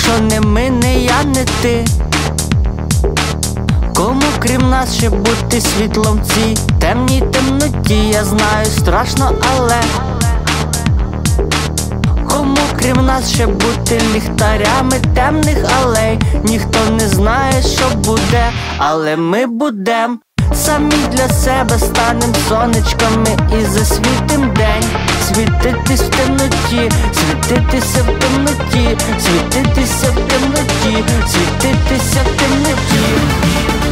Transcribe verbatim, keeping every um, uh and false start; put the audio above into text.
Якщо не ми, не я, не ти, кому крім нас ще бути світлом в цій темній темноті? Я знаю, страшно, але кому крім нас ще бути ліхтарями темних алей? Ніхто не знає, що буде, але ми будем. Самі для себе станем сонечками і засвітим день. Світитись в темноті, світитися в темноті, світитися в темноті, світитися в темноті.